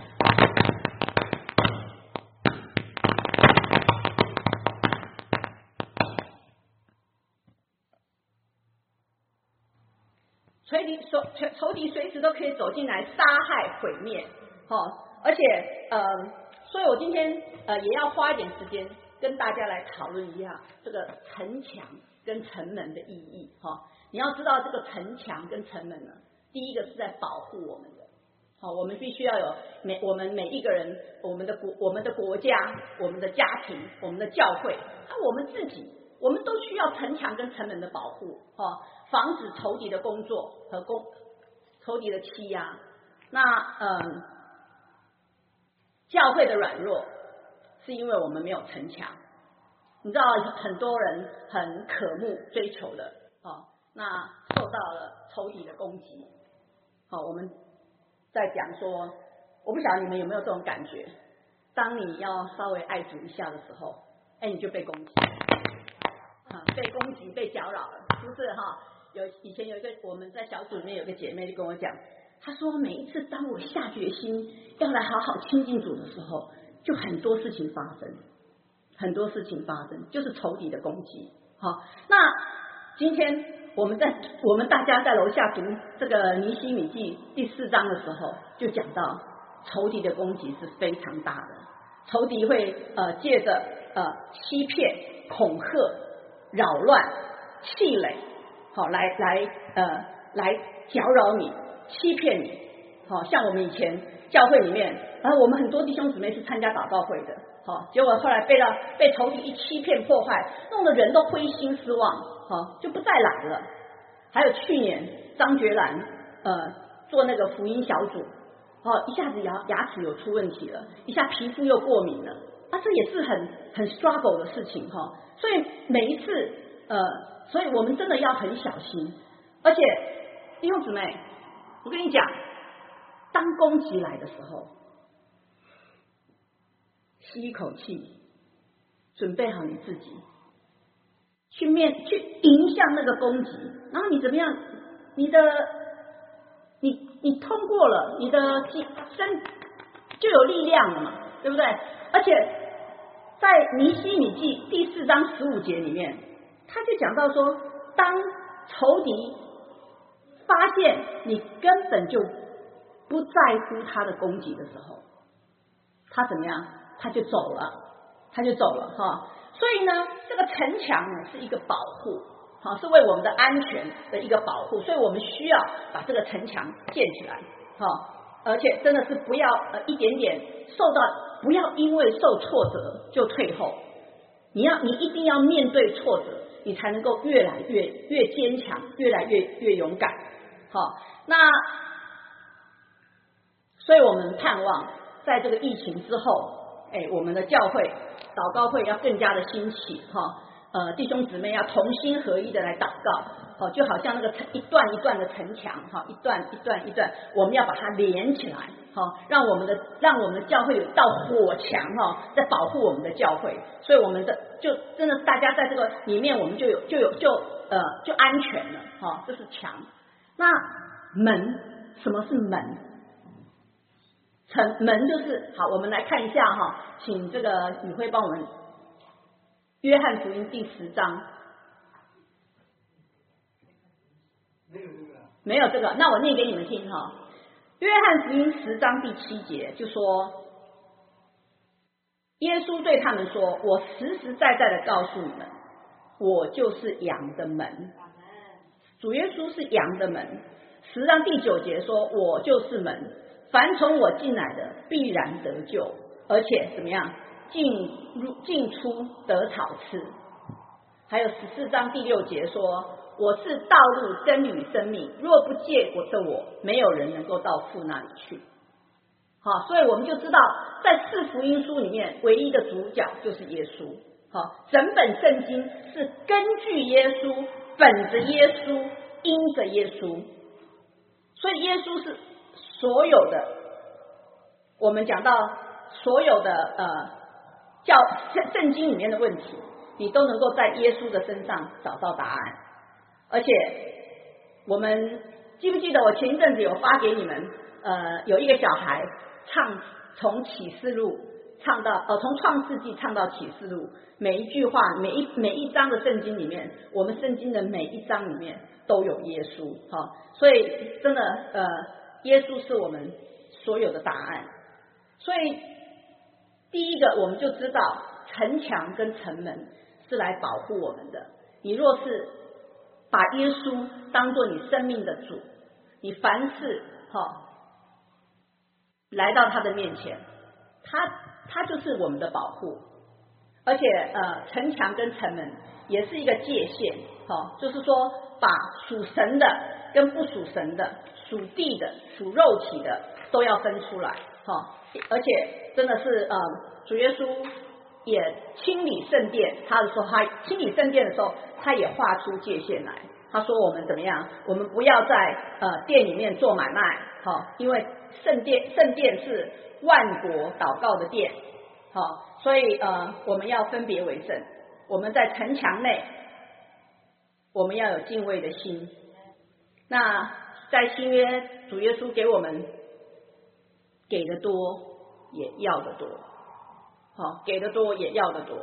仇敌仇仇敌随时都可以走进来杀害毁灭，哦，而且呃，所以我今天呃也要花一点时间跟大家来讨论一下这个城墙跟城门的意义哈、哦，你要知道这个城墙跟城门呢，第一个是在保护我们的，好、哦，我们必须要有每我们每一个人，我们的国我们的国家，我们的家庭，我们的教会，啊，我们自己，我们都需要城墙跟城门的保护，哦，防止仇敌的工作和攻仇敌的欺压。那嗯，教会的软弱是因为我们没有城墙。你知道很多人很渴慕追求的哦，那受到了仇敌的攻击。好、哦，我们在讲说，我不晓得你们有没有这种感觉，当你要稍微爱主一下的时候，哎，你就被攻击，啊，被攻击、被搅扰了，是不是哈、哦？有以前有一个我们在小组里面有个姐妹就跟我讲，她说每一次当我下决心要来好好亲近主的时候，就很多事情发生。很多事情发生，就是仇敌的攻击。好，那今天我们在我们大家在楼下读这个尼希米记第四章的时候，就讲到仇敌的攻击是非常大的。仇敌会呃借着呃欺骗、恐吓、扰乱、气馁，好来来呃来搅扰你、欺骗你。好像我们以前教会里面，然后我们很多弟兄姊妹是参加祷告会的。好，结果后来被到被仇敌一欺骗破坏，弄得人都灰心失望，好就不再来了。还有去年张觉兰呃做那个福音小组，哦一下子牙牙齿有出问题了，一下皮肤又过敏了，啊这也是很很 struggle 的事情哈。所以每一次呃，所以我们真的要很小心。而且弟兄姊妹，我跟你讲，当攻击来的时候，吸一口气，准备好你自己， 去面去迎向那个攻击，然后你怎么样？你的你你通过了，你的身就有力量了嘛，对不对？而且在尼希米记第四章十五节里面，他就讲到说，当仇敌发现你根本就不在乎他的攻击的时候，他怎么样？他就走了，他就走了哈。所以呢，这个城墙呢是一个保护，好，是为我们的安全的一个保护，所以我们需要把这个城墙建起来，好，而且真的是不要呃一点点受到，不要因为受挫折就退后，你要你一定要面对挫折，你才能够越来越越坚强，越来越越勇敢，好，那所以我们盼望在这个疫情之后，哎，我们的教会祷告会要更加的兴起哈，呃，弟兄姊妹要同心合一的来祷告，哦，就好像那个一段一段的城墙哈，一段一段一段，我们要把它连起来，哈，让我们的让我们的教会有一道火墙哈，在保护我们的教会，所以我们的就真的大家在这个里面，我们就有就有就呃就安全了哈，这是墙。那门，什么是门？城门就是好，我们来看一下哈，请这个宇辉帮我们约翰福音第十章， 没有这个， 没有这个，那我念给你们听哈。约翰福音十章第七节就说，耶稣对他们说：“我实实在在的告诉你们，我就是羊的门。”主耶稣是羊的门。十章第九节说：“我就是门。”凡从我进来的必然得救，而且怎么样？进入进出得草吃。还有十四章第六节说：“我是道路、真理与生命，若不借我的我，没有人能够到父那里去。”好，所以我们就知道，在四福音书里面，唯一的主角就是耶稣。好，整本圣经是根据耶稣，本着耶稣，因着耶稣，所以耶稣是。所有的，我们讲到所有的呃教圣经里面的问题，你都能够在耶稣的身上找到答案。而且我们记不记得我前一阵子有发给你们，呃，有一个小孩唱从启示录唱到呃从创世纪唱到启示录，每一句话每一每一章的圣经里面，我们圣经的每一章里面都有耶稣，哈，所以真的呃。耶稣是我们所有的答案，所以第一个我们就知道城墙跟城门是来保护我们的。你若是把耶稣当作你生命的主，你凡事哈、哦、来到他的面前，他他就是我们的保护。而且呃城墙跟城门也是一个界限，哈、哦，就是说把属神的跟不属神的，属地的、属肉体的都要分出来，哈，而且真的是呃，主耶稣也清理圣殿，他说他清理圣殿的时候，他也画出界限来。他说我们怎么样？我们不要在呃殿里面做买卖，哈，因为圣殿圣殿是万国祷告的殿，好，所以呃我们要分别为圣。我们在城墙内，我们要有敬畏的心。那在新约，主耶稣给我们给的多，也要的多，好，给的多也要的多。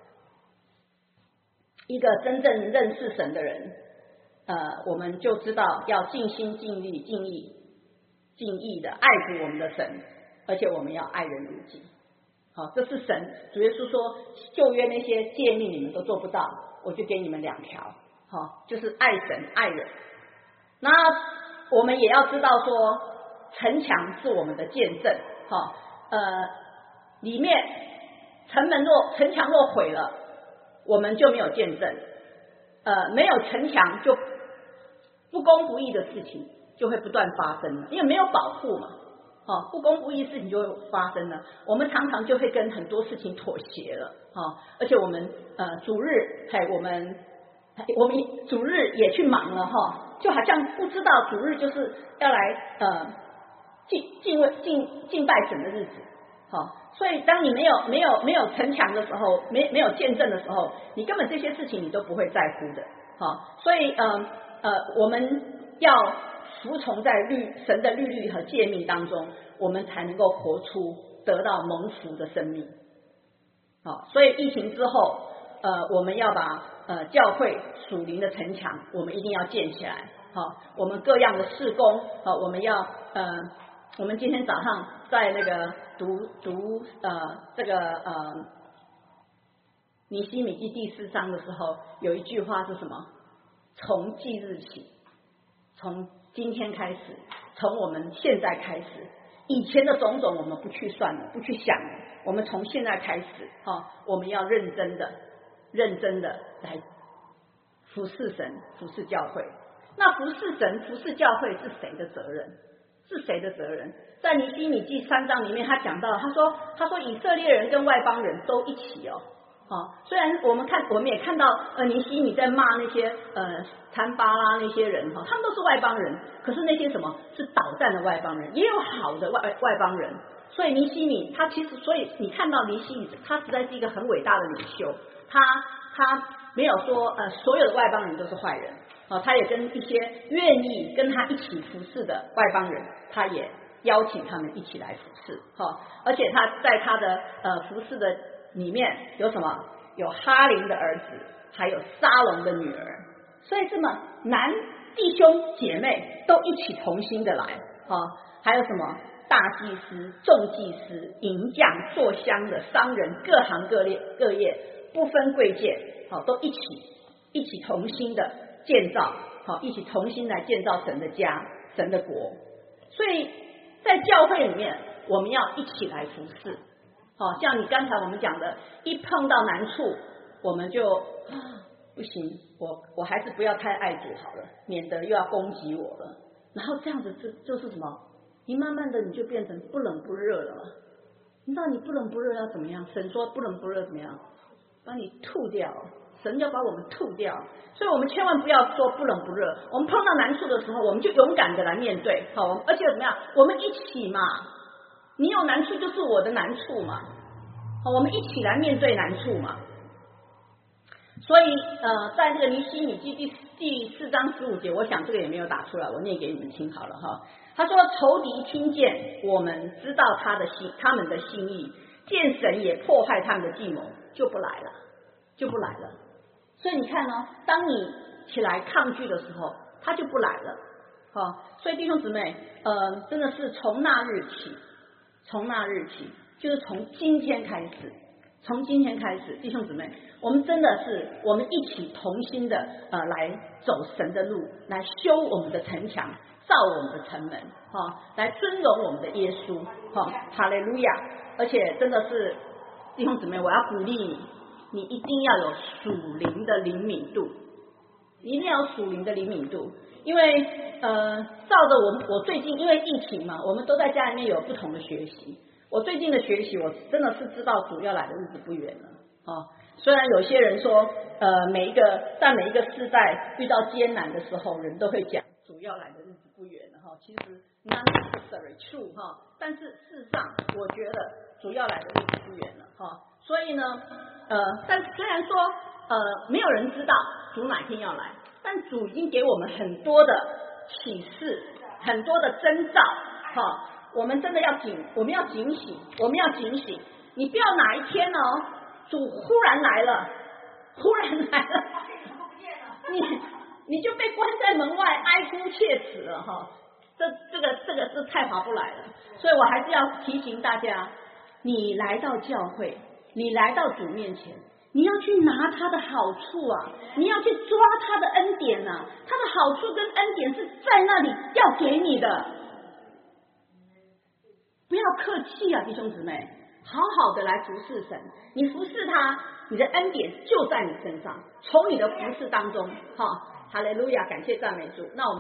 一个真正认识神的人，呃，我们就知道要尽心尽力尽意尽意的爱主我们的神，而且我们要爱人如己。好，这是神。主耶稣说，旧约那些诫命你们都做不到，我就给你们两条，好，就是爱神爱人。那我们也要知道说，城墙是我们的见证，哈，呃，里面城门若城墙若毁了，我们就没有见证，呃，没有城墙就不公不义的事情就会不断发生了，因为没有保护嘛，哦，不公不义的事情就会发生了，我们常常就会跟很多事情妥协了，哦，而且我们呃主日，嘿，我们我们主日也去忙了哈。就好像不知道主日就是要来呃敬敬畏敬敬拜神的日子， 好，所以当你没有没有没有城墙的时候，没没有见证的时候，你根本这些事情你都不会在乎的。好，所以呃呃，我们要服从在律神的律律和诫命当中，我们才能够活出得到蒙福的生命。好，所以疫情之后，呃，我们要把呃教会属灵的城墙，我们一定要建起来。好，我们各样的事工，好，我们要呃，我们今天早上在那个读读呃这个呃尼希米记第四章的时候，有一句话是什么？从即日起，从今天开始，从我们现在开始，以前的种种我们不去算了，不去想了，我们从现在开始，哈、哦，我们要认真的、认真的来服侍神、服侍教会。那服侍神、服侍教会是谁的责任？是谁的责任？在尼希米记三章里面，他讲到，他说，他说以色列人跟外邦人都一起哦。哦，虽然我们看，我们也看到，呃，尼希米在骂那些呃参巴拉那些人哈、哦，他们都是外邦人，可是那些什么是捣蛋的外邦人，也有好的外外邦人。所以尼希米他其实，所以你看到尼希米，他实在是一个很伟大的领袖，他他没有说呃所有的外邦人都是坏人，哦，他也跟一些愿意跟他一起服侍的外邦人，他也邀请他们一起来服侍，哈、哦，而且他在他的呃服侍的里面有什么？有哈林的儿子，还有沙龙的女儿，所以这么男弟兄姐妹都一起同心的来，哈、哦，还有什么大祭司、众祭司、银匠、做香的商人，各行各业各业不分贵贱，好、哦，都一起一起同心的建造，好、哦，一起同心来建造神的家、神的国。所以在教会里面，我们要一起来服侍。好、哦，像你刚才我们讲的，一碰到难处，我们就不行，我我还是不要太爱主好了，免得又要攻击我了。然后这样子就就是什么？你慢慢的你就变成不冷不热了嘛。你知道你不冷不热要怎么样？神说不冷不热怎么样？把你吐掉，神要把我们吐掉。所以我们千万不要说不冷不热。我们碰到难处的时候，我们就勇敢的来面对。好，而且怎么样？我们一起嘛。你有难处就是我的难处嘛，好，我们一起来面对难处嘛。所以呃，在这个尼希米记第第四章十五节，我想这个也没有打出来，我念给你们听好了哈。他说：仇敌听见我们知道他的心，他们的心意，见神也迫害他们的计谋，就不来了，就不来了。所以你看呢、哦，当你起来抗拒的时候，他就不来了。好，所以弟兄姊妹，呃，真的是从那日起。从那日起，就是从今天开始，从今天开始，弟兄姊妹，我们真的是我们一起同心的呃来走神的路，来修我们的城墙，造我们的城门，哈、哦，来尊荣我们的耶稣，哈、哦，哈利路亚！而且真的是弟兄姊妹，我要鼓励你，你一定要有属灵的灵敏度，一定要有属灵的灵敏度。因为呃，照着我们我最近因为疫情嘛，我们都在家里面有不同的学习。我最近的学习，我真的是知道主要来的日子不远了哦。虽然有些人说，呃，每一个在每一个世代遇到艰难的时候，人都会讲主要来的日子不远了哈、哦。其实 none necessary true 哈、哦，但是事实上，我觉得主要来的日子不远了哈、哦。所以呢，呃，但虽然说呃，没有人知道主哪天要来。但主已经给我们很多的启示，很多的征兆，哈、哦，我们真的要警，我们要警醒，我们要警醒。你不要哪一天哦，主忽然来了，忽然来了，你你就被关在门外哀哭切齿了哈、哦，这这个这个是太划不来了。所以我还是要提醒大家，你来到教会，你来到主面前。你要去拿他的好处啊，你要去抓他的恩典啊，他的好处跟恩典是在那里要给你的，不要客气啊，弟兄姊妹，好好的来服侍神，你服侍他，你的恩典就在你身上，从你的服侍当中，哈，哈利路亚，感谢赞美主。那我们。